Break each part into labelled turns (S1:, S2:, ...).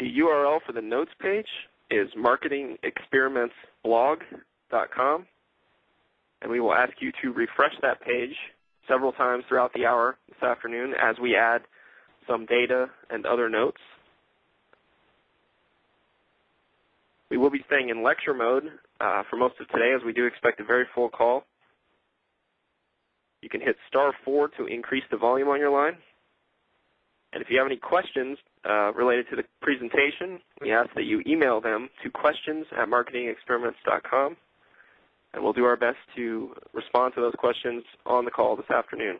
S1: The URL for the notes page is marketingexperimentsblog.com, and we will ask you to refresh that page several times throughout the hour this afternoon as we add some data and other notes. We will be staying in lecture mode for most of today, as we do expect a very full call. You can hit *4 to increase the volume on your line. And if you have any questions related to the presentation, we ask that you email them to questions@marketingexperiments.com, and we'll do our best to respond to those questions on the call this afternoon.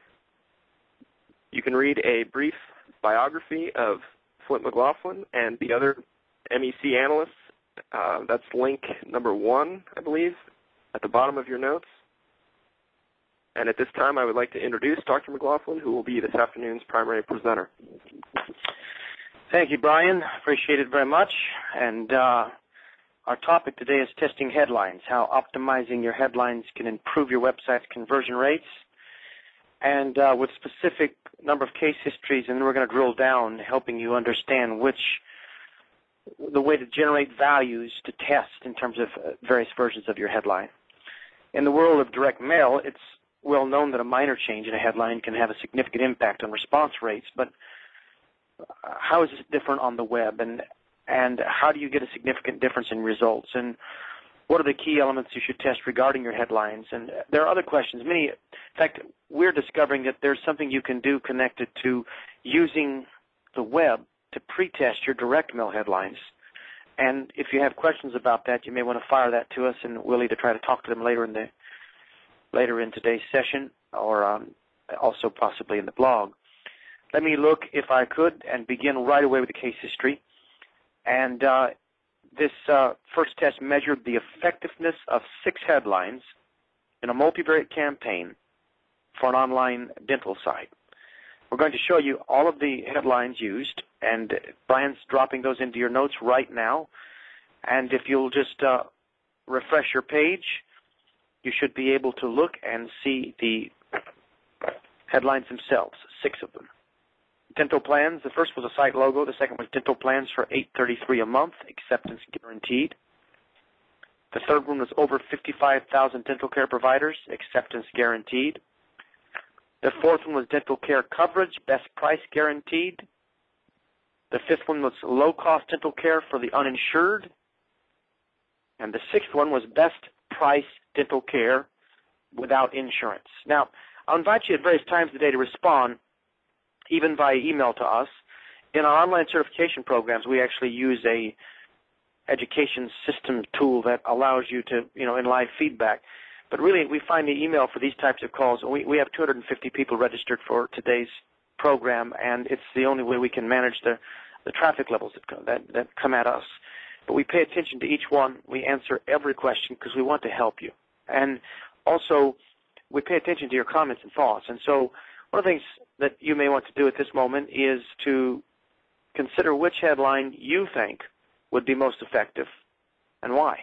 S1: You can read a brief biography of Flint McLaughlin and the other MEC analysts. That's link number 1, I believe, at the bottom of your notes. And at this time, I would like to introduce Dr. McLaughlin, who will be this afternoon's primary presenter.
S2: Thank you, Brian. Appreciate it very much. And our topic today is testing headlines, how optimizing your headlines can improve your website's conversion rates, and with specific number of case histories, and then we're going to drill down, helping you understand the way to generate values to test in terms of various versions of your headline. In the world of direct mail, it's well known that a minor change in a headline can have a significant impact on response rates, but how is this different on the web, and how do you get a significant difference in results, and what are the key elements you should test regarding your headlines? And there are other questions. In fact, we're discovering that there's something you can do connected to using the web to pre-test your direct mail headlines. And if you have questions about that, you may want to fire that to us, and we'll either try to talk to them later in today's session, or also possibly in the blog. Let me look, if I could, and begin right away with the case history. And this first test measured the effectiveness of 6 headlines in a multivariate campaign for an online dental site. We're going to show you all of the headlines used, and Brian's dropping those into your notes right now. And if you'll just refresh your page, you should be able to look and see the headlines themselves, 6 of them. Dental plans, the first was a site logo. The second was dental plans for $8.33 a month, acceptance guaranteed. The third one was over 55,000 dental care providers, acceptance guaranteed. The fourth one was dental care coverage, best price guaranteed. The fifth one was low-cost dental care for the uninsured. And the sixth one was best price dental care without insurance. Now, I'll invite you at various times today to respond, even via email to us. In our online certification programs, we actually use a education system tool that allows you to, in live feedback. But really, we find the email for these types of calls. We have 250 people registered for today's program, and it's the only way we can manage the traffic levels that come at us. But we pay attention to each one. We answer every question because we want to help you. And also, we pay attention to your comments and thoughts. And so one of the things that you may want to do at this moment is to consider which headline you think would be most effective and why.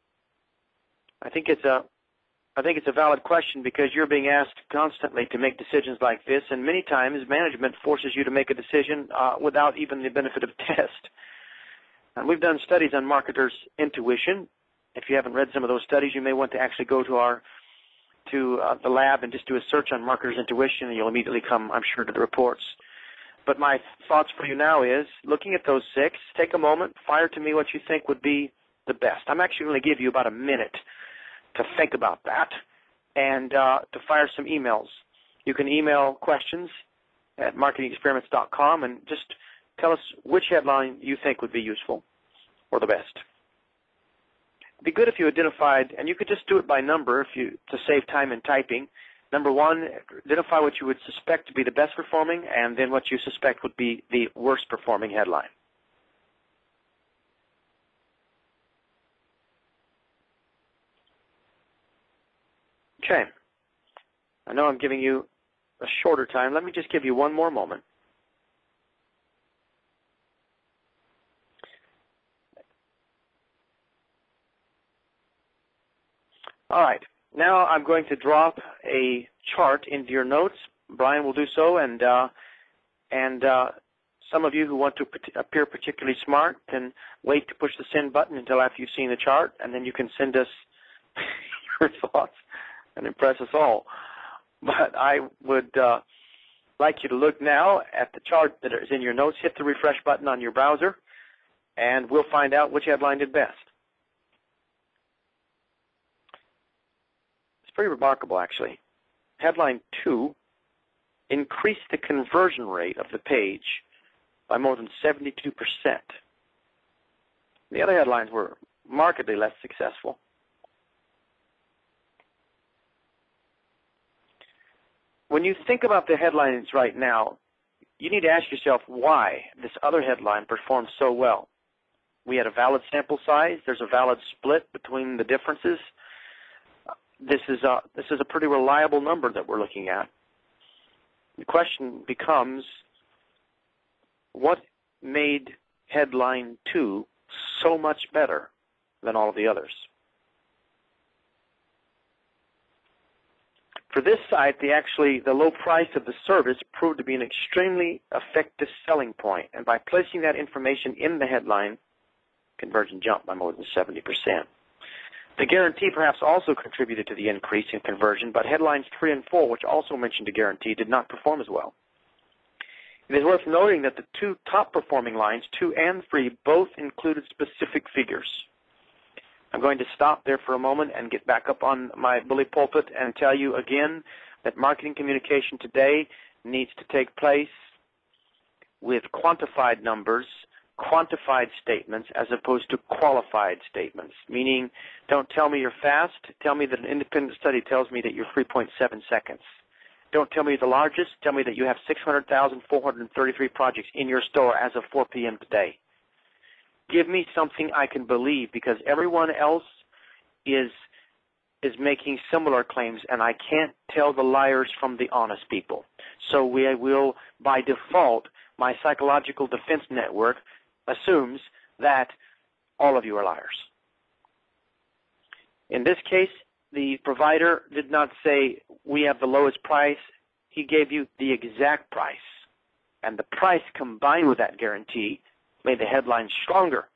S2: I think it's a valid question because you're being asked constantly to make decisions like this, and many times management forces you to make a decision without even the benefit of test. And we've done studies on marketers' intuition. If you haven't read some of those studies, you may want to actually go to the lab and just do a search on marketers' intuition, and you'll immediately come, I'm sure, to the reports. But my thoughts for you now is, looking at those 6, take a moment, fire to me what you think would be the best. I'm actually going to give you about a minute to think about that and to fire some emails. You can email questions at marketingexperiments.com and just tell us which headline you think would be useful or the best. It'd be good if you identified, and you could just do it by number to save time in typing. Number 1, identify what you would suspect to be the best performing, and then what you suspect would be the worst performing headline. Okay. I know I'm giving you a shorter time. Let me just give you one more moment. All right. Now I'm going to drop a chart into your notes. Brian will do so, and some of you who want to appear particularly smart can wait to push the send button until after you've seen the chart, and then you can send us your thoughts and impress us all. But I would like you to look now at the chart that is in your notes. Hit the refresh button on your browser, and we'll find out which headline did best. It's pretty remarkable, actually. Headline 2 increased the conversion rate of the page by more than 72%. The other headlines were markedly less successful. When you think about the headlines right now, you need to ask yourself why this other headline performed so well. We had a valid sample size. There's a valid split between the differences. This is a pretty reliable number that we're looking at. The question becomes, what made headline 2 so much better than all of the others? For this site, the low price of the service proved to be an extremely effective selling point, and by placing that information in the headline, conversion jumped by more than 70%. The guarantee perhaps also contributed to the increase in conversion, but headlines 3 and 4, which also mentioned a guarantee, did not perform as well. It is worth noting that the 2 top-performing lines, 2 and 3, both included specific figures. I'm going to stop there for a moment and get back up on my bully pulpit and tell you again that marketing communication today needs to take place with quantified numbers, quantified statements, as opposed to qualified statements, meaning don't tell me you're fast, tell me that an independent study tells me that you're 3.7 seconds. Don't tell me you're the largest, tell me that you have 600,433 projects in your store as of 4 p.m. today. Give me something I can believe, because everyone else is making similar claims, and I can't tell the liars from the honest people. So we will, by default, my psychological defense network assumes that all of you are liars. In this case, the provider did not say, we have the lowest price. He gave you the exact price. And the price combined with that guarantee made the headline stronger.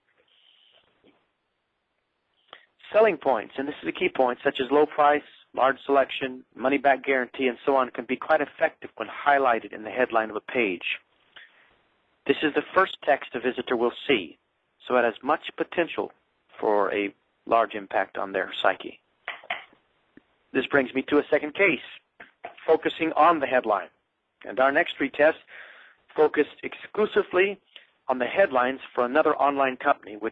S2: Selling points, and this is a key point, such as low price, large selection, money-back guarantee, and so on, can be quite effective when highlighted in the headline of a page. This is the first text a visitor will see, so it has much potential for a large impact on their psyche. This brings me to a second case, focusing on the headline. And our next 3 tests focused exclusively on the headlines for another online company, which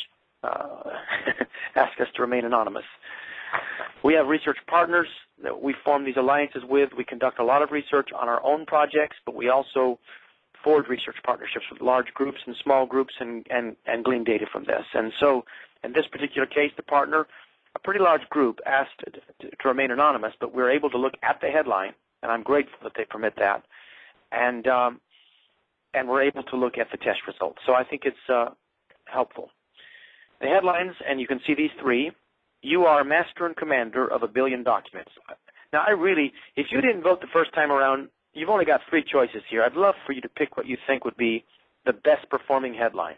S2: asked us to remain anonymous. We have research partners that we form these alliances with. We conduct a lot of research on our own projects, but we also forge research partnerships with large groups and small groups and glean data from this. And so in this particular case, the partner, a pretty large group, asked to remain anonymous, but we're able to look at the headline, and I'm grateful that they permit that, and we're able to look at the test results. So I think it's helpful. The headlines, and you can see these 3, you are master and commander of 1 billion documents. Now, if you didn't vote the first time around, you've only got 3 choices here. I'd love for you to pick what you think would be the best performing headline.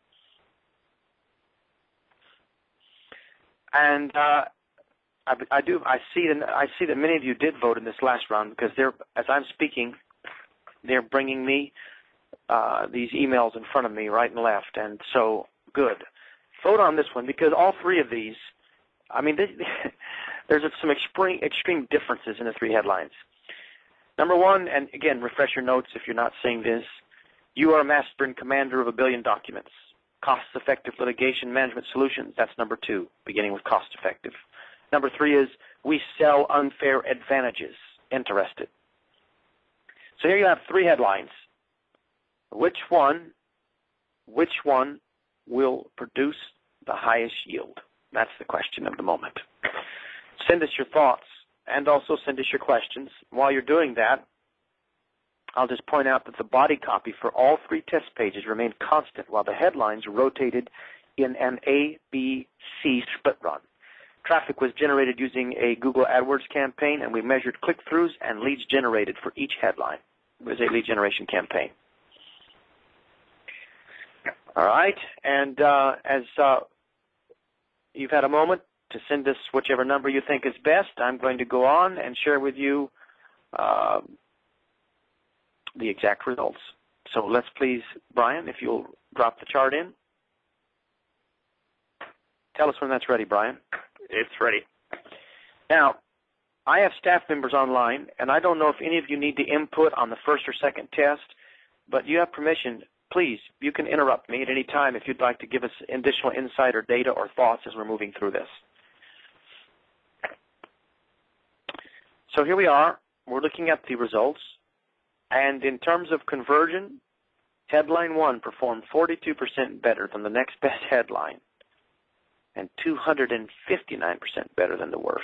S2: And I see that many of you did vote in this last round, because as I'm speaking, they're bringing me these emails in front of me right and left, and so good. Vote on this one, because all 3 of these, there's some extreme differences in the 3 headlines. Number 1, and again, refresh your notes if you're not seeing this, you are a master and commander of 1 billion documents. Cost-effective litigation management solutions, that's number 2, beginning with cost-effective. Number 3 is, we sell unfair advantages. Interested. So here you have 3 headlines. Which one will produce the highest yield? That's the question of the moment. Send us your thoughts and also send us your questions. While you're doing that, I'll just point out that the body copy for all 3 test pages remained constant while the headlines rotated in an A-B-C split run. Traffic was generated using a Google AdWords campaign, and we measured click-throughs and leads generated for each headline. It was a lead generation campaign. All right, and as you've had a moment to send us whichever number you think is best, I'm going to go on and share with you the exact results. So let's please, Brian, if you'll drop the chart in. Tell us when that's ready, Brian.
S1: It's ready.
S2: Now, I have staff members online, and I don't know if any of you need to input on the first or second test, but you have permission. Please, you can interrupt me at any time if you'd like to give us additional insight or data or thoughts as we're moving through this. So here we are. We're looking at the results. And in terms of conversion, headline 1 performed 42% better than the next best headline and 259% better than the worst.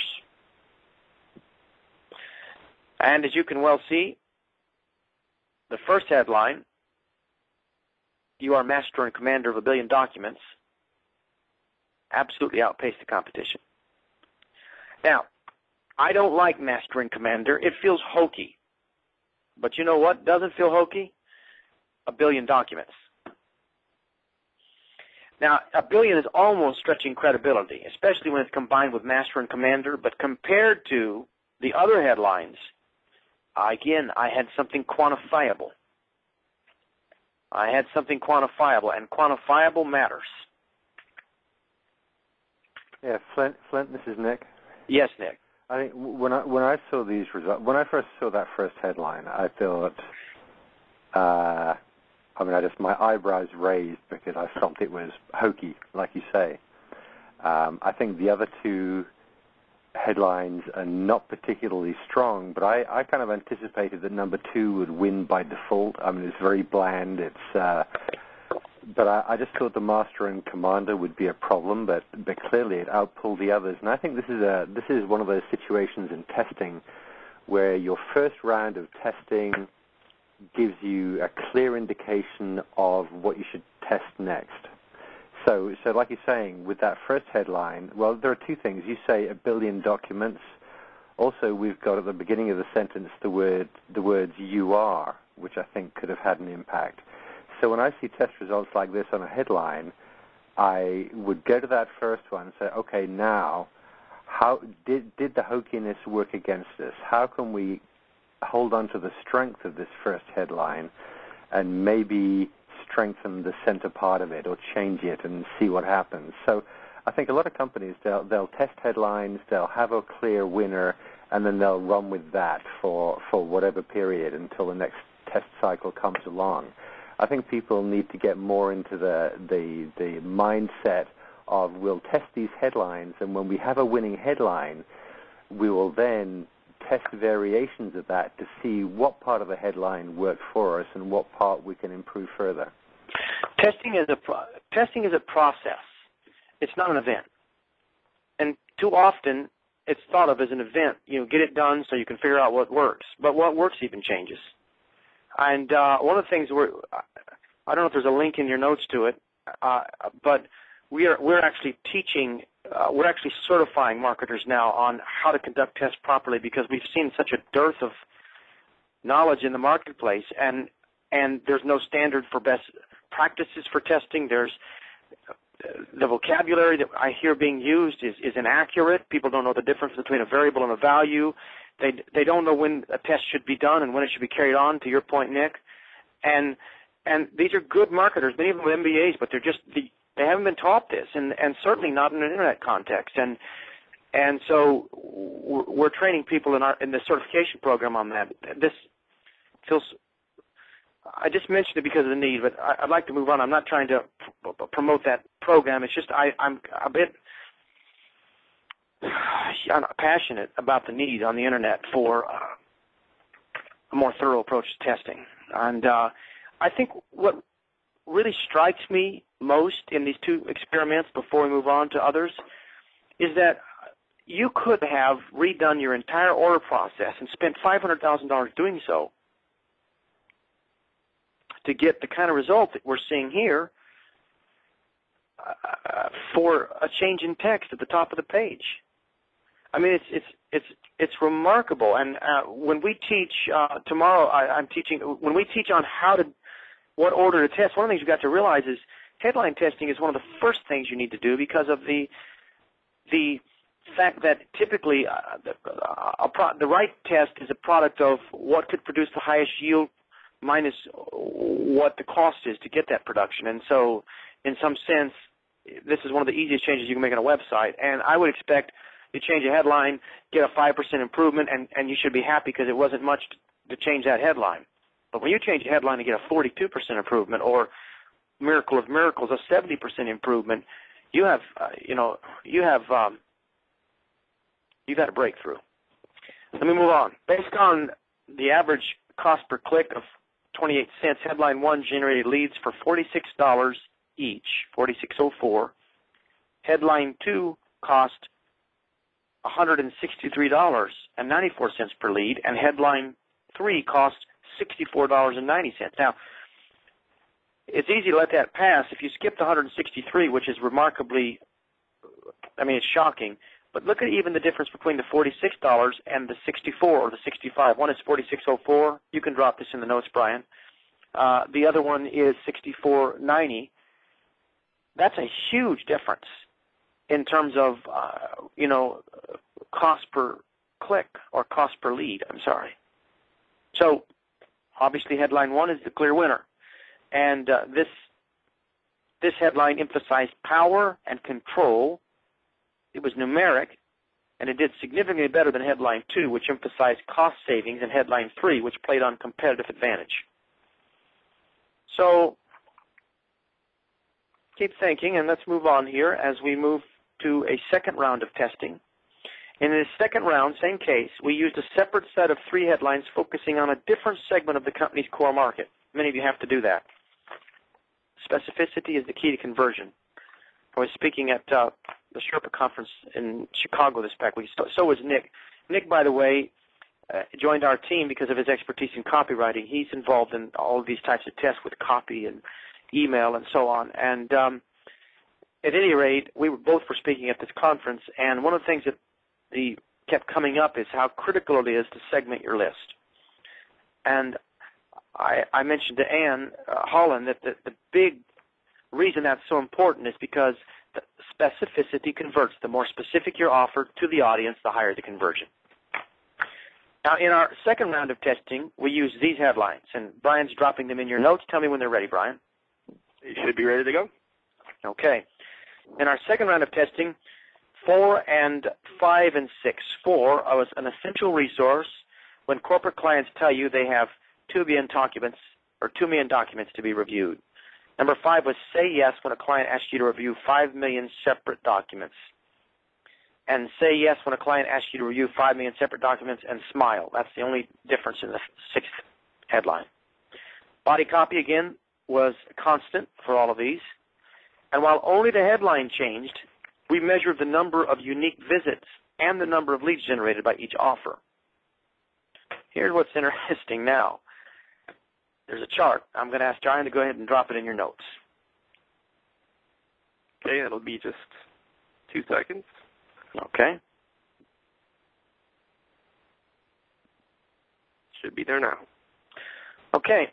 S2: And as you can well see, the first headline, "You are master and commander of a billion documents," absolutely outpaced the competition. Now, I don't like master and commander. It feels hokey. But you know what doesn't feel hokey? A billion documents. Now, a billion is almost stretching credibility, especially when it's combined with master and commander, but compared to the other headlines, again, I had something quantifiable. And quantifiable matters.
S3: Yeah, Flint, this is Nick.
S2: Yes, Nick.
S3: I think when I saw these results, when I first saw that first headline, I thought, my eyebrows raised because I felt it was hokey, like you say. I think the other two headlines are not particularly strong, but I kind of anticipated that number 2 would win by default. I mean, it's very bland. But I just thought the master and commander would be a problem, but clearly it outpulled the others. And I think this is one of those situations in testing where your first round of testing gives you a clear indication of what you should test next. So like you're saying, with that first headline, well, there are two things. You say a billion documents. Also, we've got at the beginning of the sentence the words "you are," which I think could have had an impact. So when I see test results like this on a headline, I would go to that first one and say, okay, now, how did the hokiness work against us? How can we hold on to the strength of this first headline and maybe strengthen the center part of it or change it and see what happens? So I think a lot of companies, they'll test headlines, they'll have a clear winner, and then they'll run with that for whatever period until the next test cycle comes along. I think people need to get more into the mindset of we'll test these headlines, and when we have a winning headline, we will then test variations of that to see what part of the headline worked for us and what part we can improve further.
S2: Testing is a process. It's not an event. And too often it's thought of as an event. Get it done so you can figure out what works. But what works even changes. And one of the things I don't know if there's a link in your notes to it, but we're actually teaching, we're actually certifying marketers now on how to conduct tests properly because we've seen such a dearth of knowledge in the marketplace, and there's no standard for best practices for testing. There's the vocabulary that I hear being used is inaccurate. People don't know the difference between a variable and a value. They don't know when a test should be done and when it should be carried on, to your point, Nick. And these are good marketers, many of them with MBAs, but they haven't been taught this, and certainly not in an internet context. And so we're training people in the certification program on that. This feels, I just mentioned it because of the need, but I'd like to move on. I'm not trying to promote that program. It's just I'm a bit passionate about the need on the internet for a more thorough approach to testing. And I think what really strikes me most in these two experiments before we move on to others is that you could have redone your entire order process and spent $500,000 doing so to get the kind of result that we're seeing here for a change in text at the top of the page. I mean, it's remarkable. And when we teach tomorrow, I'm teaching. When we teach on what order to test, one of the things you've got to realize is headline testing is one of the first things you need to do because of the fact that typically the right test is a product of what could produce the highest yield minus what the cost is to get that production. And so, in some sense, this is one of the easiest changes you can make on a website. And I would expect you change a headline, get a 5% improvement, and you should be happy because it wasn't much to change that headline. But when you change a headline and get a 42% improvement, or miracle of miracles, a 70% improvement, you've had a breakthrough. Let me move on. Based on the average cost per click of 28 cents, headline 1 generated leads for $46 each, $46.04. Headline 2 cost $163.94 per lead, and headline 3 cost $64.90. Now, it's easy to let that pass. If you skip the 163, which is remarkably, it's shocking. But look at even the difference between the $46 and the 64 or the 65. One is $46.04. You can drop this in the notes, Brian. The other one is $64.90. That's a huge difference in terms of, cost per click or cost per lead. I'm sorry. So, obviously, headline 1 is the clear winner. And this headline emphasized power and control. It was numeric, and it did significantly better than headline 2, which emphasized cost savings, and headline 3, which played on competitive advantage. So keep thinking, and let's move on here as we move to a second round of testing. In this second round, same case, we used a separate set of 3 headlines focusing on a different segment of the company's core market. Many of you have to do that. Specificity is the key to conversion. I was speaking at the Sherpa conference in Chicago this past week. So was Nick. Nick, by the way, joined our team because of his expertise in copywriting. He's involved in all of these types of tests with copy and email and so on. And at any rate, we both were speaking at this conference, and one of the things that kept coming up is how critical it is to segment your list. And I mentioned to Ann Holland that the big reason that's so important is because the specificity converts. The more specific your offer to the audience, the higher the conversion. Now, in our second round of testing, we use these headlines, and Brian's dropping them in your notes. Tell me when they're ready, Brian.
S1: You should be ready to go.
S2: Okay. In our second round of testing, 4 and 5 and 6. 4 was an essential resource when corporate clients tell you they have 2 million documents to be reviewed. Number 5 was say yes when a client asks you to review 5 million separate documents. And say yes when a client asks you to review 5 million separate documents, and smile. That's the only difference in the 6th headline. Body copy, again, was constant for all of these. And while only the headline changed, we measured the number of unique visits and the number of leads generated by each offer. Here's what's interesting now. There's a chart. I'm going to ask Brian to go ahead and drop it in your notes.
S1: Okay, it'll be just 2 seconds.
S2: Okay.
S1: Should be there now.
S2: Okay.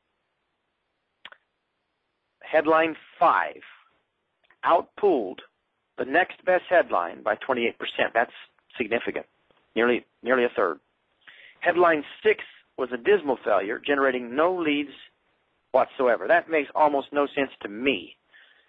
S2: Headline 5 outpulled the next best headline by 28%. That's significant, nearly a third. Headline 6 was a dismal failure, generating no leads whatsoever. That makes almost no sense to me.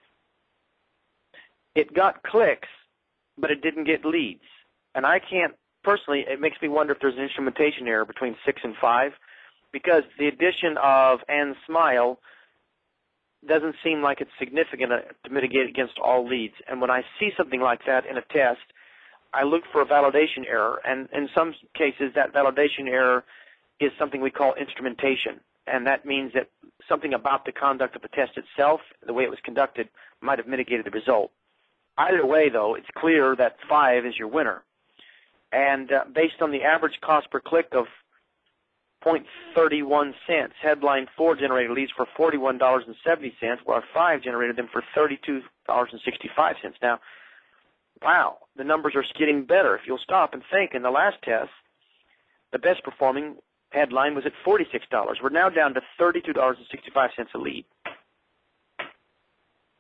S2: It got clicks, but it didn't get leads. And I can't, personally, it makes me wonder if there's an instrumentation error between 6 and 5, because the addition of and smile doesn't seem like it's significant to mitigate against all leads. And when I see something like that in a test, I look for a validation error. And in some cases, that validation error is something we call instrumentation. And that means that something about the conduct of the test itself, the way it was conducted, might have mitigated the result. Either way, though, it's clear that 5 is your winner. And based on the average cost per click of 0.31 cents, headline 4 generated leads for $41.70, while 5 generated them for $32.65. Now, wow, the numbers are getting better. If you'll stop and think, in the last test, the best performing headline was at $46. We're now down to $32.65 a lead.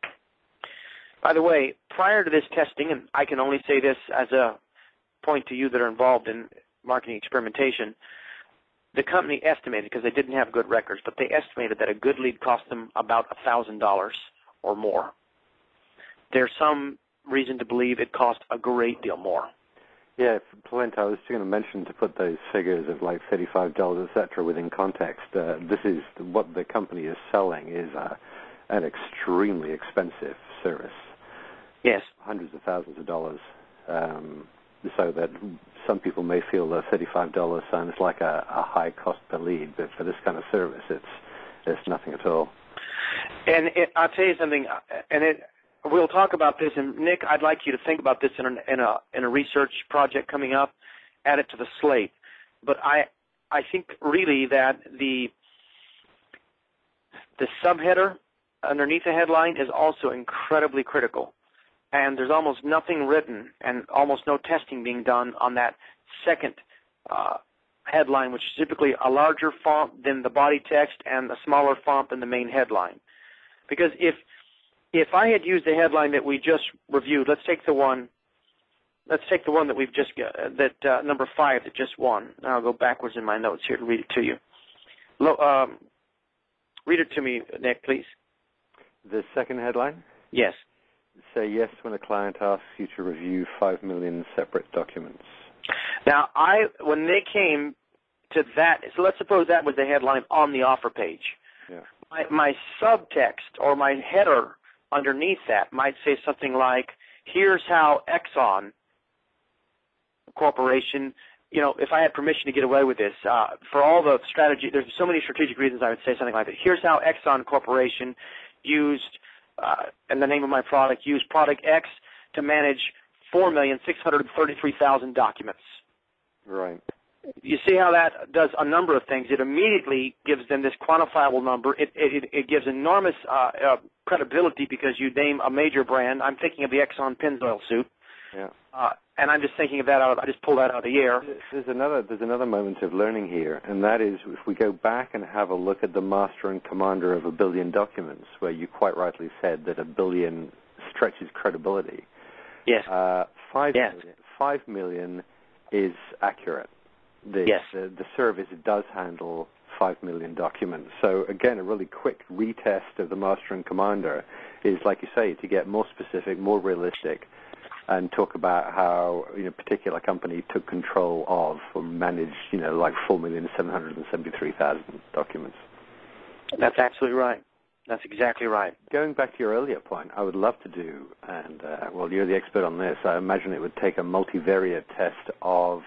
S2: By the way, prior to this testing, and I can only say this as a point to you that are involved in marketing experimentation, the company estimated, because they didn't have good records, but they estimated that a good lead cost them about $1,000 or more. There's some reason to believe it cost a great deal more.
S3: Yeah, Flint, I was going to mention, to put those figures of like $35, et cetera, within context. This is what the company is selling is an extremely expensive service.
S2: Yes.
S3: Hundreds of thousands of dollars. So that some people may feel that $35 sounds like a high cost per lead, but for this kind of service, it's nothing at all.
S2: And I'll tell you something, we'll talk about this, and Nick, I'd like you to think about this in a research project coming up. Add it to the slate. But I think really that the subheader underneath the headline is also incredibly critical. And there's almost nothing written and almost no testing being done on that second headline, which is typically a larger font than the body text and a smaller font than the main headline. Because if I had used the headline that we just reviewed, let's take the one that we've just number 5 that just won. Now I'll go backwards in my notes here to read it to you. Read it to me, Nick, please.
S3: The second headline?
S2: Yes.
S3: Say yes when a client asks you to review 5 million separate documents.
S2: Now, when they came to that, so let's suppose that was the headline on the offer page.
S3: Yeah.
S2: My subtext or my header underneath that might say something like, here's how Exxon Corporation, if I had permission to get away with this, for all the strategy, there's so many strategic reasons I would say something like that. Here's how Exxon Corporation used, and the name of my product, used product X to manage 4,633,000 documents.
S3: Right.
S2: You see how that does a number of things. It immediately gives them this quantifiable number. It gives enormous credibility because you name a major brand. I'm thinking of the Exxon Pennzoil suit.
S3: Yeah.
S2: And I'm just thinking of that out. I just pulled that out of the air.
S3: There's another moment of learning here, and that is if we go back and have a look at the master and commander of 1 billion documents, where you quite rightly said that 1 billion stretches credibility.
S2: Yes.
S3: 5 million is accurate.
S2: Yes.
S3: The service does handle 5 million documents. So again, a really quick retest of the master and commander is, like you say, to get more specific, more realistic, and talk about how a particular company took control of or managed, like 4,773,000 documents.
S2: That's absolutely right. That's exactly right.
S3: Going back to your earlier point, I would love to do, and you're the expert on this, I imagine it would take a multivariate test of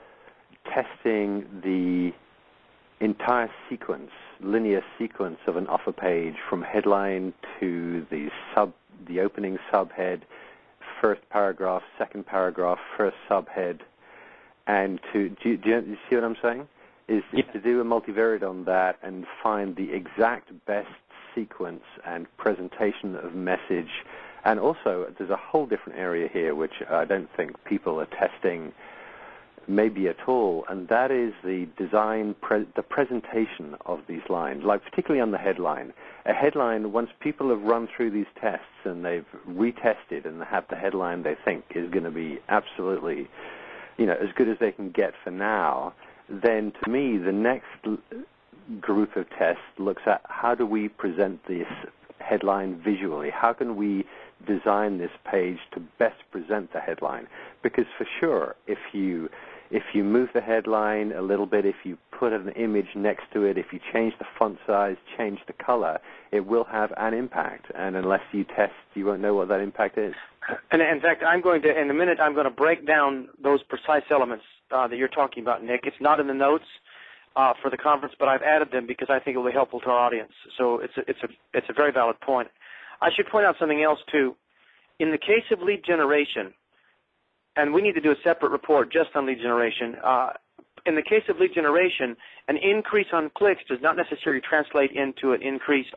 S3: testing the entire sequence, linear sequence of an offer page from headline to the opening subhead, first paragraph, second paragraph, first subhead, and do you see what I'm saying? Is to do a multivariate on that and find the exact best sequence and presentation of message. And also, there's a whole different area here which I don't think people are testing maybe at all, and that is the design, the presentation of these lines, like particularly on the headline. A headline, once people have run through these tests and they've retested and have the headline they think is going to be absolutely, as good as they can get for now, then to me the next group of tests looks at how do we present this headline visually? How can we design this page to best present the headline? Because for sure, if you move the headline a little bit, if you put an image next to it, if you change the font size, change the color, it will have an impact. And unless you test, you won't know what that impact is.
S2: And in fact, in a minute, I'm going to break down those precise elements that you're talking about, Nick. It's not in the notes for the conference, but I've added them because I think it will be helpful to our audience. So it's a very valid point. I should point out something else, too. In the case of lead generation, and we need to do a separate report just on lead generation. In the case of lead generation, an increase on clicks does not necessarily translate into an increase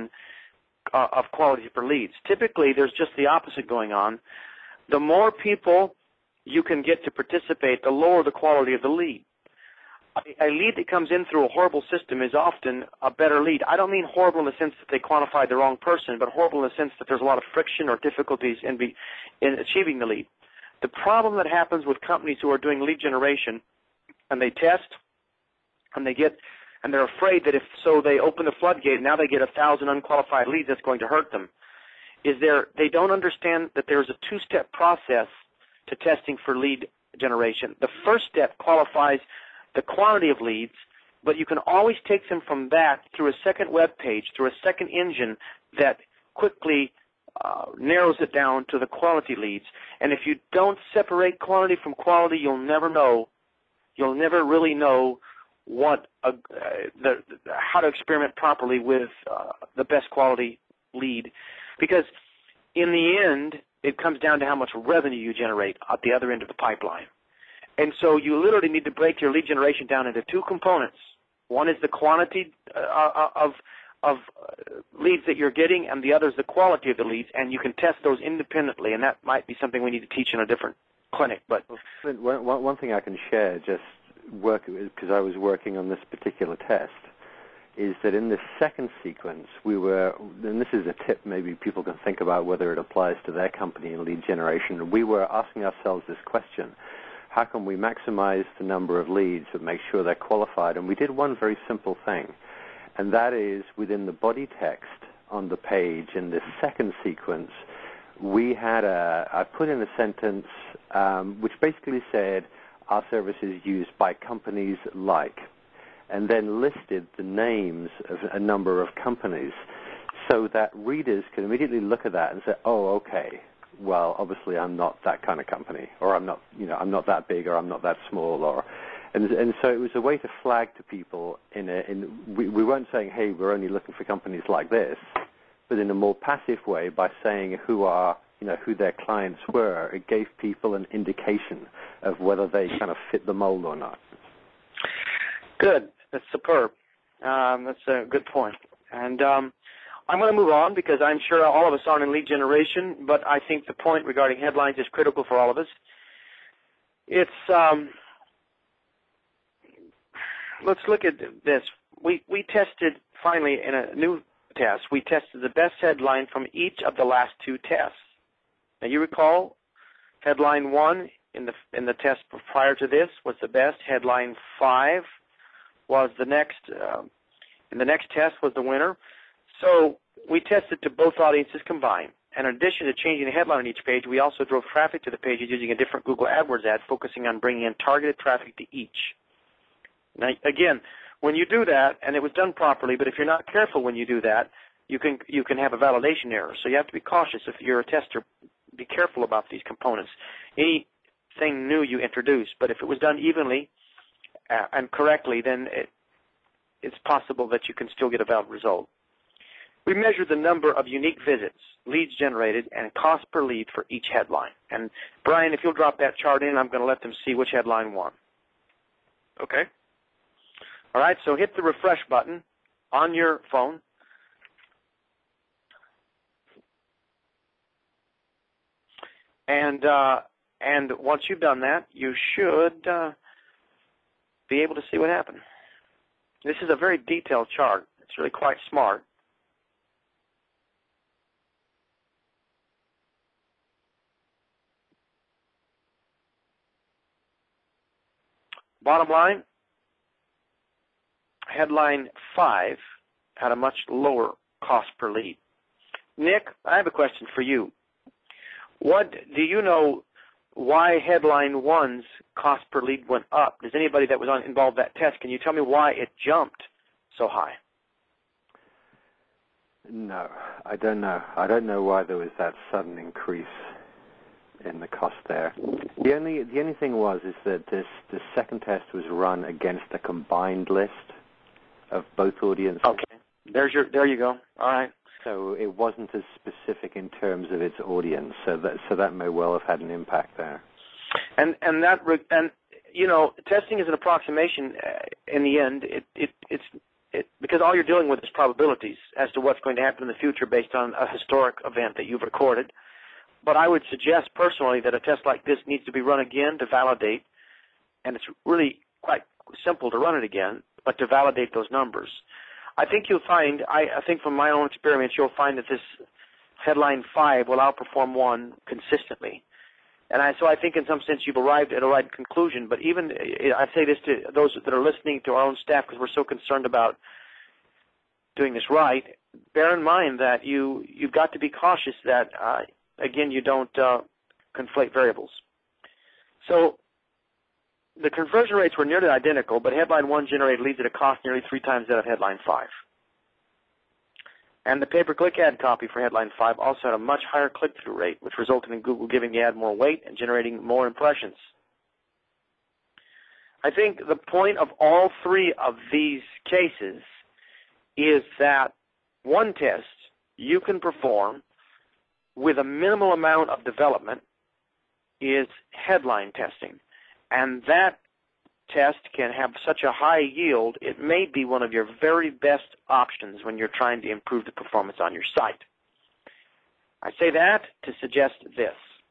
S2: of quality per leads. Typically, there's just the opposite going on. The more people you can get to participate, the lower the quality of the lead. a lead that comes in through a horrible system is often a better lead. I don't mean horrible in the sense that they quantified the wrong person, but horrible in the sense that there's a lot of friction or difficulties in achieving the lead. The problem that happens with companies who are doing lead generation, and they test, and they're afraid that if so they open the floodgate, now they get 1,000 unqualified leads, that's going to hurt them, is they don't understand that there's a two-step process to testing for lead generation. The first step qualifies the quantity of leads, but you can always take them from that through a second web page, through a second engine that quickly narrows it down to the quality leads. And if you don't separate quantity from quality, you'll never really know how to experiment properly with the best quality lead, because in the end, it comes down to how much revenue you generate at the other end of the pipeline. And so you literally need to break your lead generation down into two components. One is the quantity of leads that you're getting, and the other is the quality of the leads, and you can test those independently, and that might be something we need to teach in a different clinic. But
S3: one thing I can share, just because I was working on this particular test, is that in the second sequence and this is a tip maybe people can think about whether it applies to their company in lead generation, we were asking ourselves this question: how can we maximize the number of leads but make sure they're qualified? And we did one very simple thing, and that is within the body text on the page in the second sequence, I put in a sentence which basically said, our service is used by companies like, and then listed the names of a number of companies so that readers can immediately look at that and say, oh, okay, well, obviously I'm not that kind of company, or I'm not that big, or I'm not that small, and so it was a way to flag to people we weren't saying, hey, we're only looking for companies like this, but in a more passive way by saying who their clients were. It gave people an indication of whether they kind of fit the mold or not.
S2: Good. That's superb. That's a good point. And I'm going to move on because I'm sure all of us aren't in lead generation, but I think the point regarding headlines is critical for all of us. It's let's look at this. We tested, finally, in a new test, we tested the best headline from each of the last two tests. Now, you recall headline 1 in the test prior to this was the best. Headline 5 was the next, in the next test was the winner. So we tested to both audiences combined. And in addition to changing the headline on each page, we also drove traffic to the pages using a different Google AdWords ad, focusing on bringing in targeted traffic to each. Now, again, when you do that, and it was done properly, but if you're not careful when you do that, you can have a validation error. So you have to be cautious if you're a tester. Be careful about these components. Anything new you introduce, but if it was done evenly and correctly, then it's possible that you can still get a valid result. We measured the number of unique visits, leads generated, and cost per lead for each headline. And, Brian, if you'll drop that chart in, I'm going to let them see which headline won.
S1: Okay.
S2: All right, so hit the refresh button on your phone. And once you've done that, you should be able to see what happened. This is a very detailed chart. It's really quite smart. Bottom line, headline 5 had a much lower cost per lead. Nick, I have a question for you. Do you know why headline 1's cost per lead went up? Does anybody that was involved in that test, can you tell me why it jumped so high?
S3: No, I don't know. I don't know why there was that sudden increase in the cost there. The only thing is that the second test was run against a combined list of both audiences. Okay,
S2: there you go. All right.
S3: So it wasn't as specific in terms of its audience. So that may well have had an impact there.
S2: And testing is an approximation. In the end, it's because all you're dealing with is probabilities as to what's going to happen in the future based on a historic event that you've recorded. But I would suggest personally that a test like this needs to be run again to validate, and it's really quite simple to run it again, but to validate those numbers. I think you'll find, I think from my own experience, you'll find that this headline 5 will outperform 1 consistently. And so I think in some sense you've arrived at a right conclusion, but even, I say this to those that are listening to our own staff because we're so concerned about doing this right, bear in mind that you've got to be cautious that, again, you don't conflate variables. So the conversion rates were nearly identical, but headline 1 generated leads at a cost nearly 3 times that of headline 5. And the pay-per-click ad copy for headline 5 also had a much higher click-through rate, which resulted in Google giving the ad more weight and generating more impressions. I think the point of all 3 of these cases is that one test you can perform with a minimal amount of development is headline testing. And that test can have such a high yield, it may be one of your very best options when you're trying to improve the performance on your site. I say that to suggest this.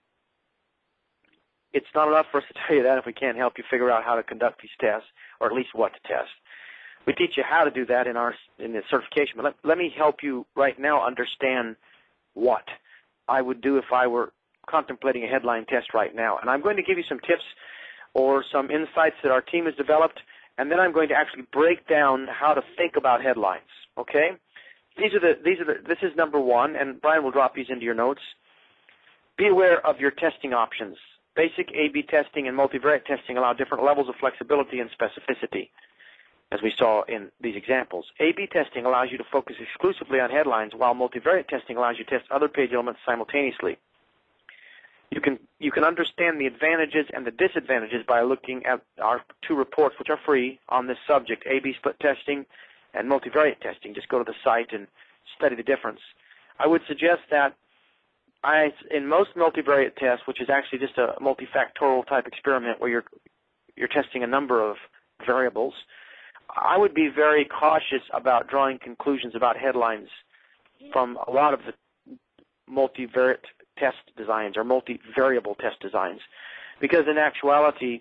S2: It's not enough for us to tell you that if we can't help you figure out how to conduct these tests, or at least what to test. We teach you how to do that in the certification, but let me help you right now understand what I would do if I were contemplating a headline test right now. And I'm going to give you some tips or some insights that our team has developed, and then I'm going to actually break down how to think about headlines. Okay? This is number 1, and Brian will drop these into your notes. Be aware of your testing options. Basic A/B testing and multivariate testing allow different levels of flexibility and specificity, as we saw in these examples. A/B testing allows you to focus exclusively on headlines, while multivariate testing allows you to test other page elements simultaneously. You can understand the advantages and the disadvantages by looking at our 2 reports, which are free, on this subject, A/B split testing and multivariate testing. Just go to the site and study the difference. I would suggest that in most multivariate tests, which is actually just a multifactorial type experiment where you're testing a number of variables, I would be very cautious about drawing conclusions about headlines from a lot of the multivariate test designs or multivariable test designs, because in actuality,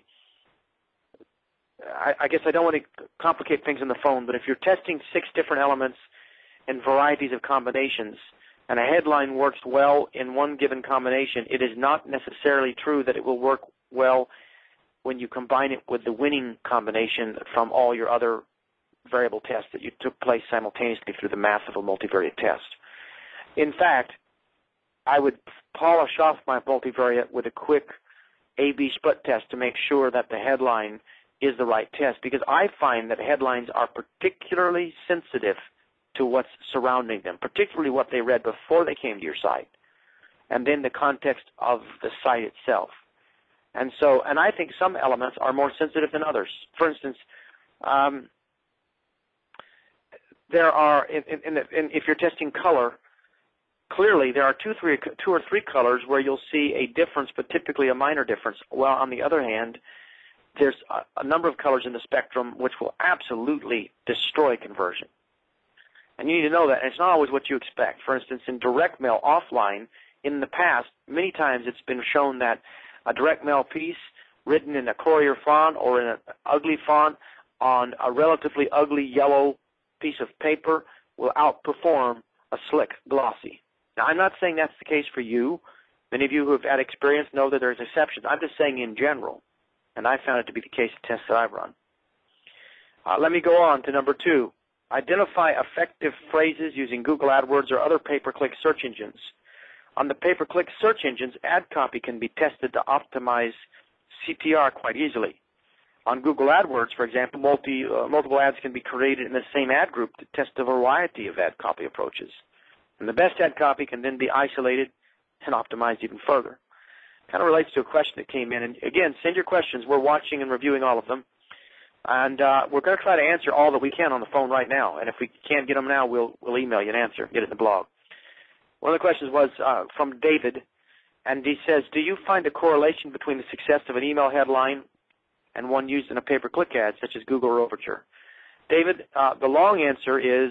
S2: I guess I don't want to complicate things on the phone, but if you're testing 6 different elements in varieties of combinations and a headline works well in one given combination, it is not necessarily true that it will work well when you combine it with the winning combination from all your other variable tests that you took place simultaneously through the math of a multivariate test. In fact, I would polish off my multivariate with a quick A/B split test to make sure that the headline is the right test, because I find that headlines are particularly sensitive to what's surrounding them, particularly what they read before they came to your site, and then the context of the site itself. And I think some elements are more sensitive than others. For instance, there are, if you're testing color, clearly there are two or three colors where you'll see a difference, but typically a minor difference. While on the other hand, there's a number of colors in the spectrum which will absolutely destroy conversion. And you need to know that. And it's not always what you expect. For instance, in direct mail offline, in the past, many times it's been shown that a direct mail piece written in a Courier font or in an ugly font on a relatively ugly yellow piece of paper will outperform a slick glossy. Now, I'm not saying that's the case for you. Many of you who have had experience know that there's exceptions. I'm just saying in general, and I found it to be the case in tests that I've run. Let me go on to number 2. Identify effective phrases using Google AdWords or other pay-per-click search engines. On the pay-per-click search engines, ad copy can be tested to optimize CTR quite easily. On Google AdWords, for example, multiple ads can be created in the same ad group to test a variety of ad copy approaches. And the best ad copy can then be isolated and optimized even further. Kind of relates to a question that came in. And again, send your questions. We're watching and reviewing all of them. And we're going to try to answer all that we can on the phone right now. And if we can't get them now, we'll email you an answer, get it in the blog. One of the questions was from David, and he says, do you find a correlation between the success of an email headline and one used in a pay-per-click ad, such as Google or Overture? David, the long answer is,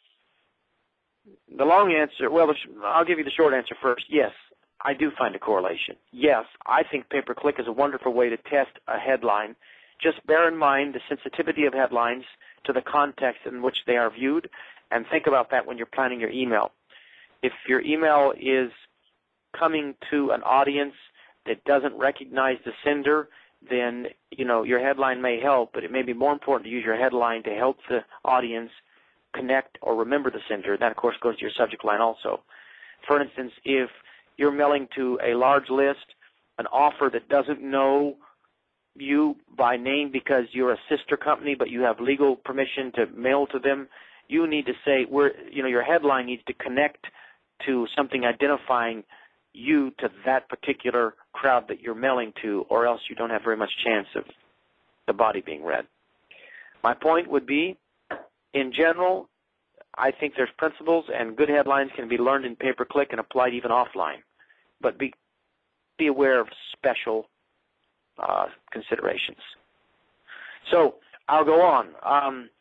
S2: I'll give you the short answer first. Yes, I do find a correlation. Yes, I think pay-per-click is a wonderful way to test a headline just bear in mind the sensitivity of headlines to the context in which they are viewed, and think about that when you're planning your email. If your email is coming to an audience that doesn't recognize the sender, then your headline may help, but it may be more important to use your headline to help the audience connect or remember the sender. That, of course, goes to your subject line also. For instance, if you're mailing to a large list an offer that doesn't know you by name because you're a sister company, but you have legal permission to mail to them, you need to say your headline needs to connect to something identifying you to that particular crowd that you're mailing to, or else you don't have very much chance of the body being read. My point would be, in general, I think there's principles, and good headlines can be learned in pay-per-click and applied even offline. But be aware of special considerations. So I'll go on.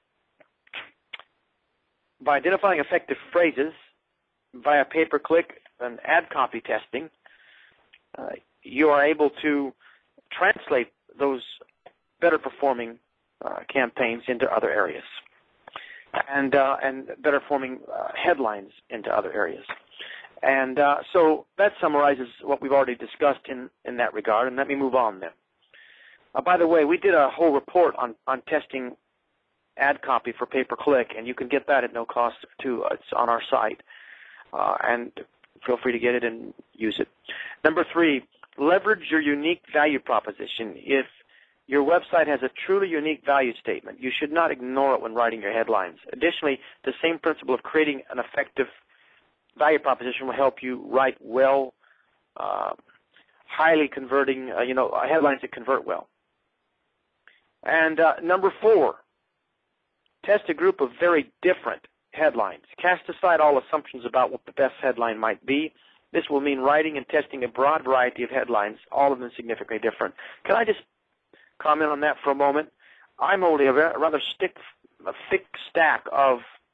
S2: By identifying effective phrases via pay-per-click and ad copy testing, you are able to translate those better performing campaigns into other areas, and better performing headlines into other areas. And so that summarizes what we've already discussed in that regard, and let me move on then. By the way, we did a whole report on testing ad copy for pay-per-click, and you can get that at no cost too. It's on our site, and feel free to get it and use it. Number 3, leverage your unique value proposition. If your website has a truly unique value statement, you should not ignore it when writing your headlines. Additionally, the same principle of creating an effective value proposition will help you write well, highly converting, headlines that convert well. And number 4, test a group of very different headlines. Cast aside all assumptions about what the best headline might be. This will mean writing and testing a broad variety of headlines, all of them significantly different. Can I just comment on that for a moment? I'm holding a rather thick stack of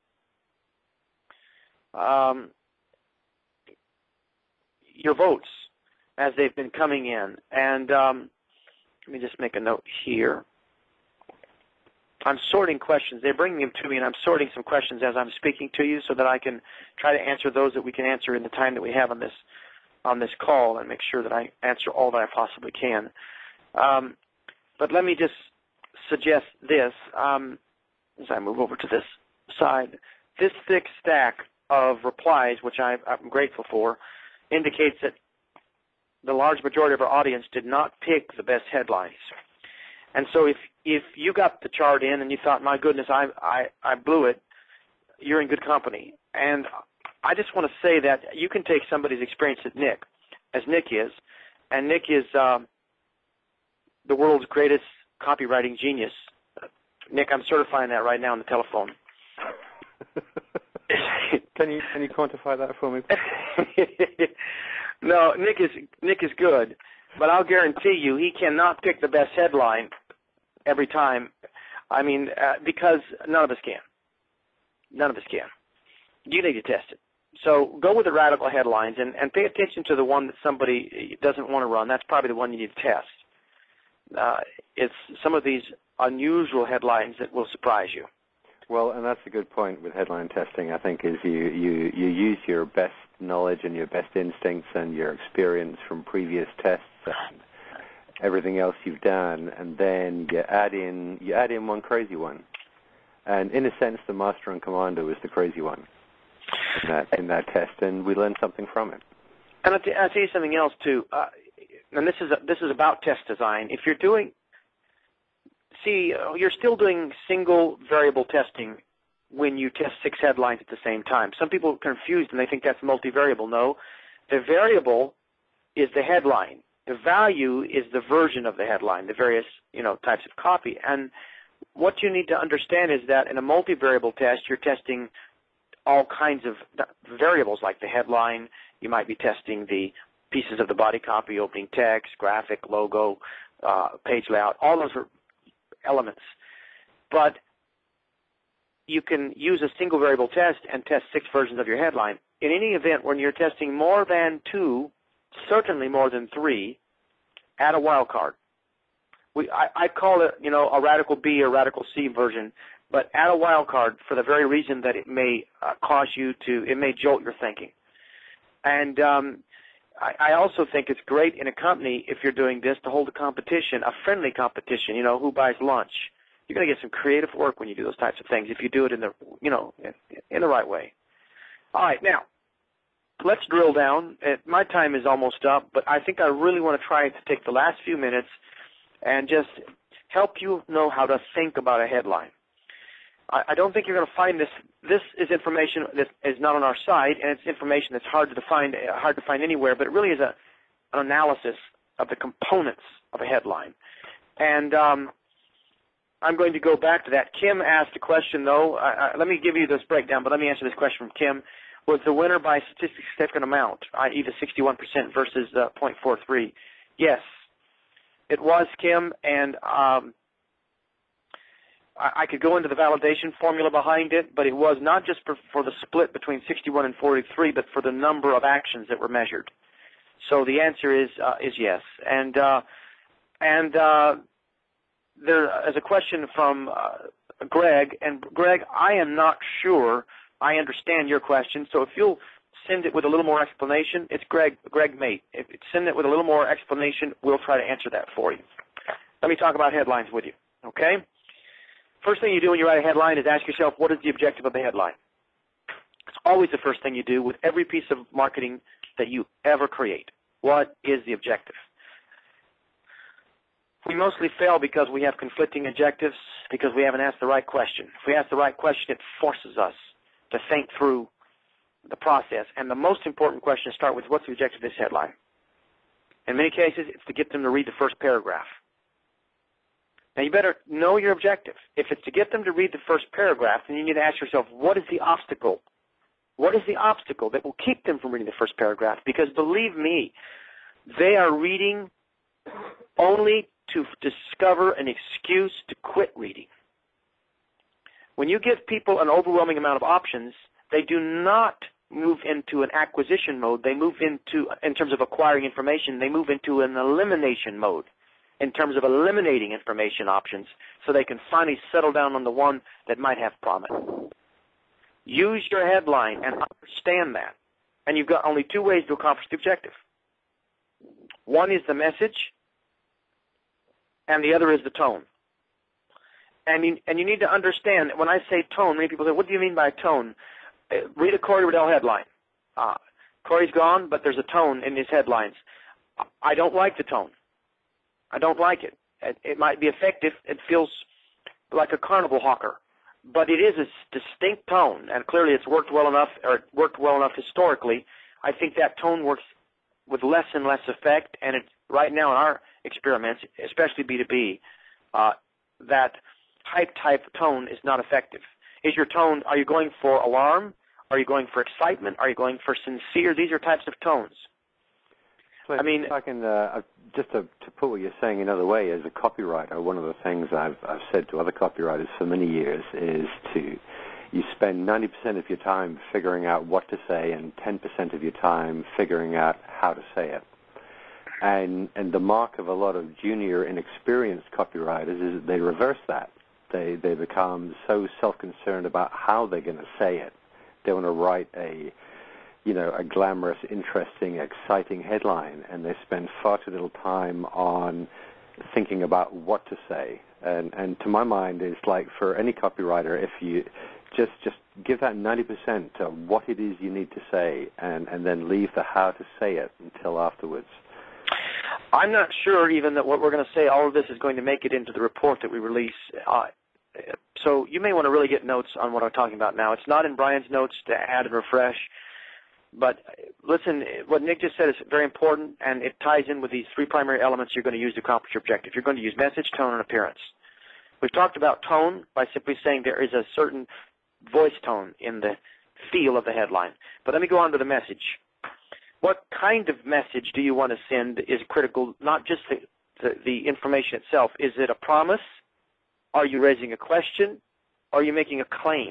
S2: your votes as they've been coming in. And let me just make a note here. I'm sorting questions. They're bringing them to me, and I'm sorting some questions as I'm speaking to you so that I can try to answer those that we can answer in the time that we have on this call, and make sure that I answer all that I possibly can. But let me just suggest this as I move over to this side. This thick stack of replies, which I'm grateful for, indicates that the large majority of our audience did not pick the best headlines. And so if you got the chart in and you thought, my goodness, I blew it, you're in good company. And I just want to say that you can take somebody's experience as Nick is, and Nick is the world's greatest copywriting genius. Nick, I'm certifying that right now on the telephone.
S3: Can you quantify that for me?
S2: No, Nick is good, but I'll guarantee you he cannot pick the best headline every time. I mean, because none of us can. None of us can. You need to test it. So go with the radical headlines and pay attention to the one that somebody doesn't want to run. That's probably the one you need to test. It's some of these unusual headlines that will surprise you.
S3: Well, and that's a good point with headline testing, I think, is you use your best knowledge and your best instincts and your experience from previous tests and everything else you've done, and then you add in one crazy one. And in a sense, the Master and Commander was the crazy one in that test, and we learned something from it.
S2: And I'll tell you something else too. And this is about test design. If you're you're still doing single variable testing when you test 6 headlines at the same time. Some people are confused and they think that's multivariable. No, the variable is the headline. The value is the version of the headline, the various types of copy. And what you need to understand is that in a multivariable test, you're testing all kinds of variables like the headline. You might be testing the pieces of the body copy, opening text, graphic, logo, page layout. All those are elements. But you can use a single variable test and test 6 versions of your headline. In any event, when you're testing more than 2, certainly more than 3, add a wildcard. I call it, a radical B or radical C version, but add a wild card for the very reason that it may it may jolt your thinking. And I also think it's great in a company, if you're doing this, to hold a competition, a friendly competition, who buys lunch. You're going to get some creative work when you do those types of things if you do it in the, in the right way. All right, now, let's drill down. My time is almost up, but I think I really want to try to take the last few minutes and just help you know how to think about a headline. I don't think you're going to find this. This is information that is not on our site, and it's information that's hard to find anywhere, but it really is an analysis of the components of a headline. And I'm going to go back to that. Kim asked a question, though. Let me give you this breakdown, but let me answer this question from Kim. Was the winner by a statistically significant amount, i.e. the 61% versus 0.43? Yes, it was, Kim, and I could go into the validation formula behind it, but it was not just for the split between 61 and 43, but for the number of actions that were measured. So the answer is yes. And there is a question from Greg, and Greg, I am not sure I understand your question, so if you'll send it with a little more explanation, it's Greg Mate. If you send it with a little more explanation, we'll try to answer that for you. Let me talk about headlines with you, okay? First thing you do when you write a headline is ask yourself, what is the objective of the headline? It's always the first thing you do with every piece of marketing that you ever create. What is the objective? We mostly fail because we have conflicting objectives, because we haven't asked the right question. If we ask the right question, it forces us to think through the process. And the most important question to start with, what's the objective of this headline? In many cases, it's to get them to read the first paragraph. Now, you better know your objective. If it's to get them to read the first paragraph, then you need to ask yourself, what is the obstacle? What is the obstacle that will keep them from reading the first paragraph? Because believe me, they are reading only to discover an excuse to quit reading. When you give people an overwhelming amount of options, they do not move into an acquisition mode. They move into, in terms of acquiring information, they move into an elimination mode in terms of eliminating information options so they can finally settle down on the one that might have promise. Use your headline and understand that. And you've got only two ways to accomplish the objective. One is the message, and the other is the tone. And you need to understand that when I say tone, many people say, what do you mean by tone? Read a Corey Riddell headline. Corey's gone, but there's a tone in his headlines. I don't like the tone. I don't like it. It might be effective. It feels like a carnival hawker. But it is a distinct tone, and clearly it's worked well enough, or it worked well enough historically. I think that tone works with less and less effect, and it's right now in our experiments, especially B2B, that hype-type tone is not effective. Is your tone, are you going for alarm? Are you going for excitement? Are you going for sincere? These are types of tones.
S3: So I mean, if I can, just to put what you're saying another way, as a copywriter, one of the things I've said to other copywriters for many years is you spend 90% of your time figuring out what to say and 10% of your time figuring out how to say it. And the mark of a lot of junior, inexperienced copywriters is that they reverse that. They become so self-concerned about how they're going to say it. They want to write a glamorous, interesting, exciting headline, and they spend far too little time on thinking about what to say. And to my mind, it's like for any copywriter, if you just give that 90% of what it is you need to say, and then leave the how to say it until afterwards.
S2: I'm not sure even that what we're going to say, all of this is going to make it into the report that we release. So you may want to really get notes on what I'm talking about now. It's not in Brian's notes to add and refresh. But listen, what Nick just said is very important, and it ties in with these three primary elements you're going to use to accomplish your objective. You're going to use message, tone, and appearance. We've talked about tone by simply saying there is a certain voice tone in the feel of the headline. But let me go on to the message. What kind of message do you want to send is critical, not just the information itself. Is it a promise? Are you raising a question? Are you making a claim?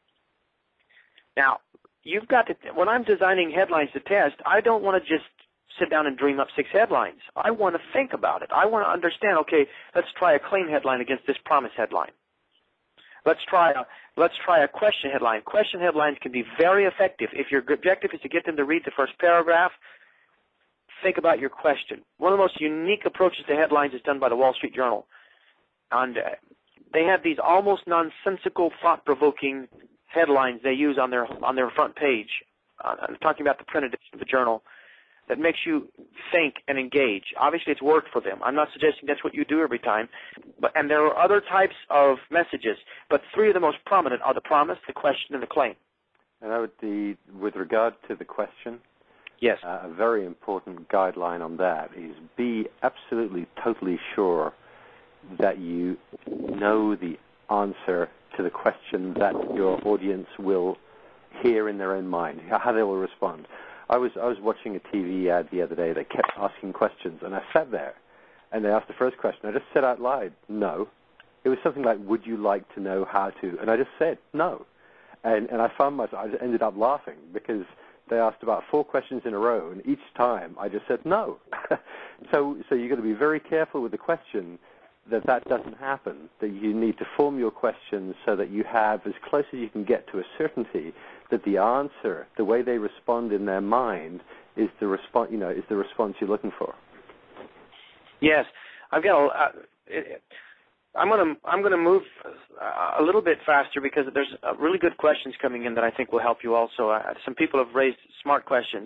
S2: Now, you've got to, when I'm designing headlines to test, I don't want to just sit down and dream up 6 headlines. I want to think about it. I want to understand, okay, let's try a claim headline against this promise headline. Let's try a question headline. Question headlines can be very effective. If your objective is to get them to read the first paragraph, think about your question. One of the most unique approaches to headlines is done by the Wall Street Journal. And they have these almost nonsensical, thought-provoking headlines they use on their front page. I'm talking about the print edition of the Journal, that makes you think and engage. Obviously, it's worked for them. I'm not suggesting that's what you do every time. And there are other types of messages, but 3 of the most prominent are the promise, the question, and the claim.
S3: And with regard to the question,
S2: yes,
S3: a very important guideline on that is be absolutely, totally sure that you know the answer to the question that your audience will hear in their own mind, how they will respond. I was watching a TV ad the other day that kept asking questions, and I sat there, and they asked the first question. I just said out loud, no. It was something like, would you like to know how to? And I just said, no. And I found myself, I just ended up laughing because they asked about 4 questions in a row, and each time I just said no. So you've got to be very careful with the question that doesn't happen, that you need to form your questions so that you have as close as you can get to a certainty that the answer, the way they respond in their mind, is the response you're looking for.
S2: Yes, I've got. I'm going to move a little bit faster because there's really good questions coming in that I think will help you also. Some people have raised smart questions,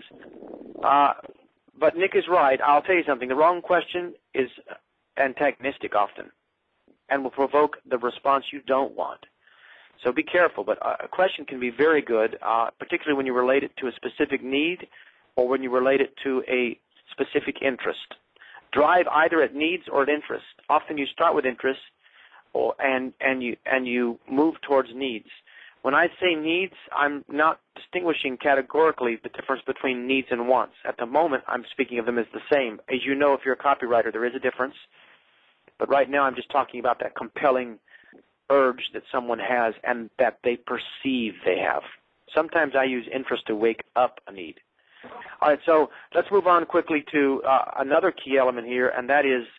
S2: but Nick is right. I'll tell you something. The wrong question is antagonistic often and will provoke the response you don't want. So be careful, but a question can be very good, particularly when you relate it to a specific need or when you relate it to a specific interest. Drive either at needs or at interest. Often you start with interest and you move towards needs. When I say needs, I'm not distinguishing categorically the difference between needs and wants. At the moment, I'm speaking of them as the same. As you know, if you're a copywriter, there is a difference. But right now I'm just talking about that compelling urge that someone has and that they perceive they have. Sometimes I use interest to wake up a need. All right, so let's move on quickly to another key element here, and that is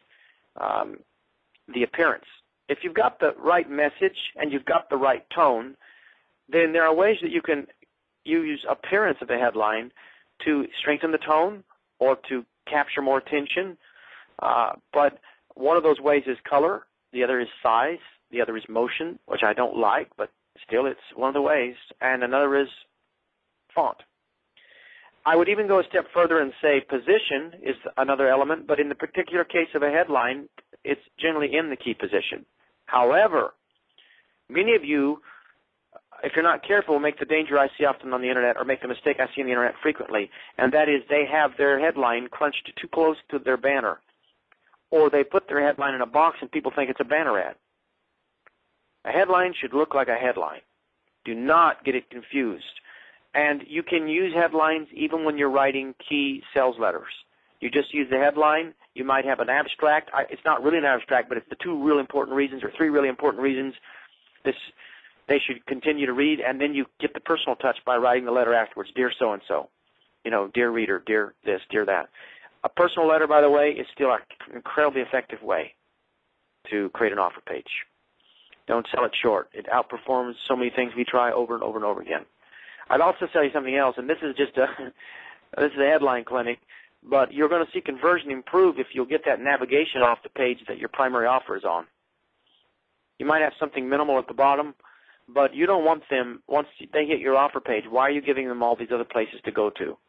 S2: the appearance. If you've got the right message and you've got the right tone, then there are ways that you can use appearance of the headline to strengthen the tone or to capture more attention. But one of those ways is color. The other is size. The other is motion, which I don't like, but still it's one of the ways. And another is font. I would even go a step further and say position is another element, but in the particular case of a headline, it's generally in the key position. However, many of you, if you're not careful, will make the danger I see often on the Internet, or make the mistake I see on the Internet frequently, and that is they have their headline crunched too close to their banner, or they put their headline in a box and people think it's a banner ad. A headline should look like a headline. Do not get it confused. And you can use headlines even when you're writing key sales letters. You just use the headline. You might have an abstract. It's not really an abstract, but it's the 2 really important reasons or 3 really important reasons they should continue to read, and then you get the personal touch by writing the letter afterwards. Dear so-and-so, dear reader, dear this, dear that. A personal letter, by the way, is still an incredibly effective way to create an offer page. Don't sell it short. It outperforms so many things we try over and over and over again. I'd also tell you something else, and this is a headline clinic, but you're going to see conversion improve if you'll get that navigation off the page that your primary offer is on. You might have something minimal at the bottom, but you don't want them, once they hit your offer page, why are you giving them all these other places to go to?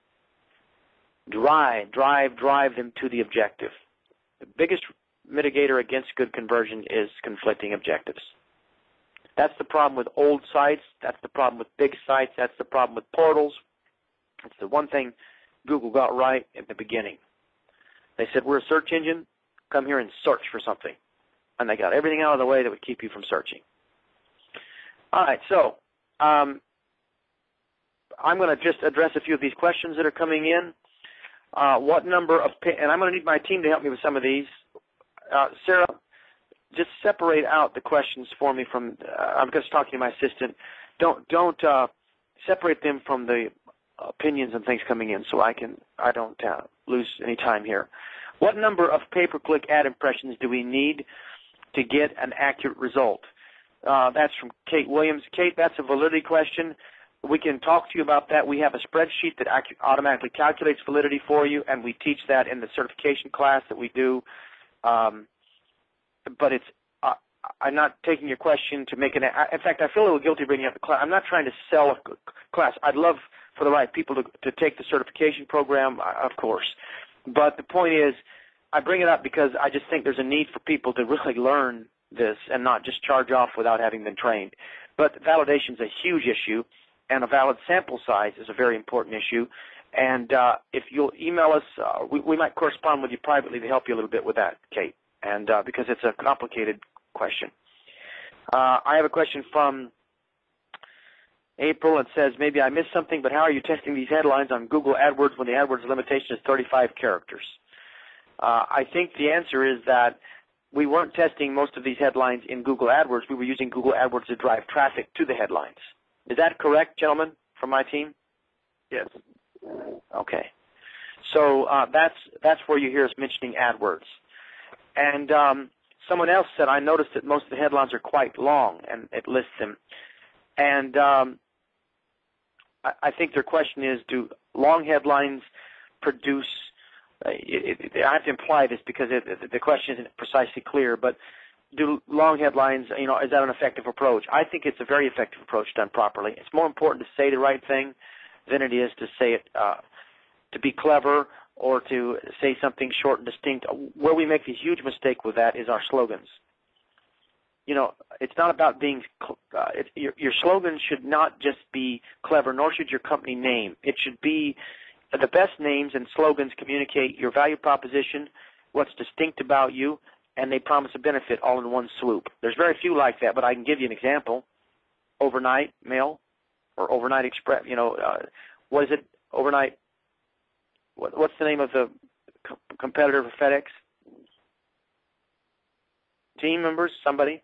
S2: Drive them to the objective. The biggest mitigator against good conversion is conflicting objectives. That's the problem with old sites. That's the problem with big sites. That's the problem with portals. It's the one thing Google got right at the beginning. They said, we're a search engine. Come here and search for something. And they got everything out of the way that would keep you from searching. All right, so I'm going to just address a few of these questions that are coming in. What number of, and I'm going to need my team to help me with some of these. Sarah, just separate out the questions for me from, I'm just talking to my assistant. Don't separate them from the opinions and things coming in so I don't lose any time here. What number of pay-per-click ad impressions do we need to get an accurate result? That's from Kate Williams. Kate, that's a validity question. We can talk to you about that. We have a spreadsheet that automatically calculates validity for you, and we teach that in the certification class that we do. But it's I'm not taking your question to make an. In fact, I feel a little guilty bringing up the class. I'm not trying to sell a class. I'd love for the right people to take the certification program, of course. But the point is, I bring it up because I just think there's a need for people to really learn this and not just charge off without having been trained. But validation is a huge issue, and a valid sample size is a very important issue. And if you'll email us, we might correspond with you privately to help you a little bit with that, Kate, and because it's a complicated question. I have a question from April. It says, maybe I missed something, but how are you testing these headlines on Google AdWords when the AdWords limitation is 35 characters? I think the answer is that we weren't testing most of these headlines in Google AdWords. We were using Google AdWords to drive traffic to the headlines. Is that correct, gentlemen, from my team?
S1: Yes.
S2: Okay. So that's where you hear us mentioning AdWords. And someone else said, I noticed that most of the headlines are quite long, and it lists them. And I think their question is, do long headlines produce I have to imply this because the question isn't precisely clear, but do long headlines, is that an effective approach? I think it's a very effective approach done properly. It's more important to say the right thing than it is to say it, to be clever or to say something short and distinct. Where we make a huge mistake with that is our slogans. It's not about being, your slogan should not just be clever, nor should your company name. It should be the best names and slogans communicate your value proposition, what's distinct about you, and they promise a benefit all in one swoop. There's very few like that, but I can give you an example. Overnight mail or overnight express, what is it, overnight, what's the name of the competitor for FedEx? Team members, somebody?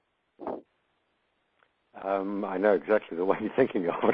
S3: I know exactly the one you're thinking of.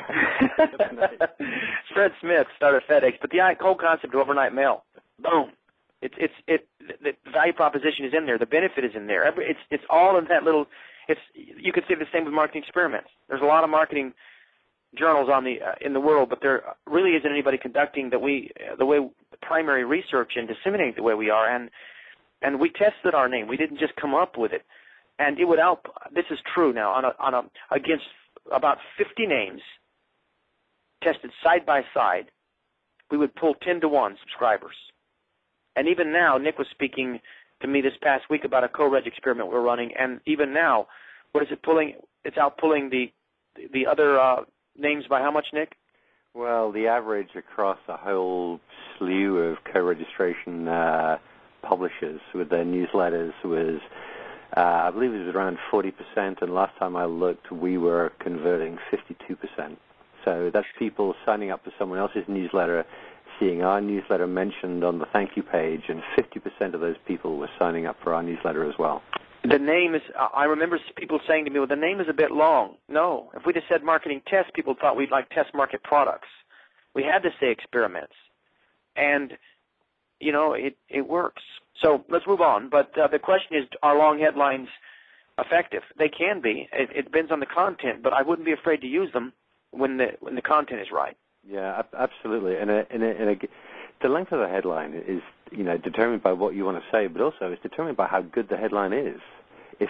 S2: Fred Smith started FedEx, but the whole concept of overnight mail, boom. The value proposition is in there. The benefit is in there. It's all in that little. You could say the same with marketing experiments. There's a lot of marketing journals in the world, but there really isn't anybody conducting the way primary research and disseminating the way we are. And we tested our name. We didn't just come up with it. And it would this is true now, against about 50 names tested side by side, we would pull 10-to-1 subscribers. And even now, Nick was speaking to me this past week about a co-reg experiment we're running, and even now, what is it pulling? It's out pulling the other names by how much, Nick?
S3: Well, the average across a whole slew of co-registration publishers with their newsletters was, I believe it was around 40%, and last time I looked, we were converting 52%. So that's people signing up for someone else's newsletter, seeing our newsletter mentioned on the thank you page, and 50% of those people were signing up for our newsletter as well.
S2: The name is, I remember people saying to me, well, the name is a bit long. No, if we just said marketing test, people thought we'd like test market products. We had to say experiments. And, it works. So let's move on. But the question is, are long headlines effective? They can be. It depends on the content, but I wouldn't be afraid to use them when the content is right.
S3: Yeah, absolutely. And the length of the headline is, determined by what you want to say, but also it's determined by how good the headline is. If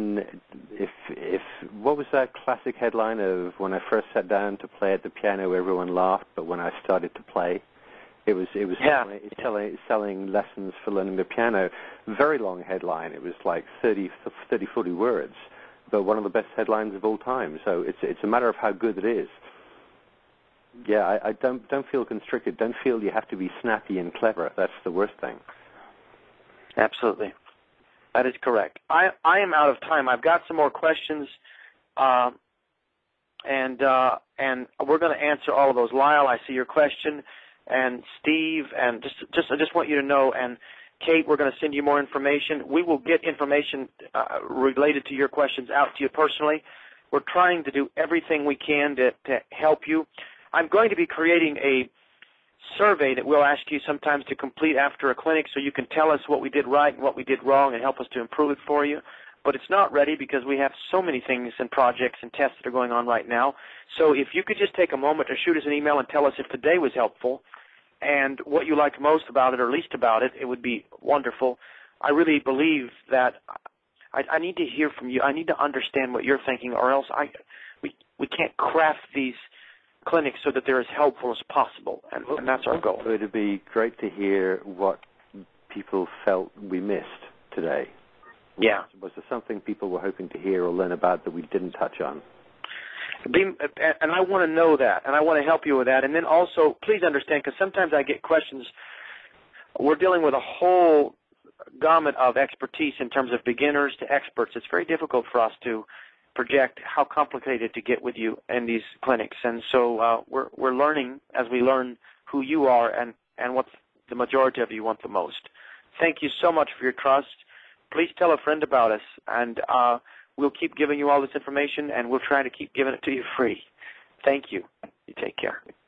S3: what was that classic headline of when I first sat down to play at the piano, everyone laughed, but when I started to play, it was selling lessons for learning the piano. Very long headline. It was like 30, 40 words, but one of the best headlines of all time. So it's a matter of how good it is. Yeah, I don't feel constricted. Don't feel you have to be snappy and clever. That's the worst thing.
S2: Absolutely. That is correct. I am out of time. I've got some more questions, and we're going to answer all of those. Lyle, I see your question, and Steve, and I just want you to know, and Kate, we're going to send you more information. We will get information related to your questions out to you personally. We're trying to do everything we can to help you. I'm going to be creating survey that we'll ask you sometimes to complete after a clinic so you can tell us what we did right and what we did wrong and help us to improve it for you. But it's not ready because we have so many things and projects and tests that are going on right now. So if you could just take a moment to shoot us an email and tell us if today was helpful and what you liked most about it or least about it, it would be wonderful. I really believe that I need to hear from you. I need to understand what you're thinking, or else we can't craft these clinics so that they're as helpful as possible, and that's our goal.
S3: It would be great to hear what people felt we missed today.
S2: Yeah.
S3: Was there something people were hoping to hear or learn about that we didn't touch on?
S2: And I want to know that, and I want to help you with that. And then also, please understand, because sometimes I get questions. We're dealing with a whole gamut of expertise in terms of beginners to experts. It's very difficult for us to project how complicated to get with you in these clinics. And so we're learning as we learn who you are and what the majority of you want the most. Thank you so much for your trust. Please tell a friend about us, and we'll keep giving you all this information, and we'll try to keep giving it to you free. Thank you. You take care.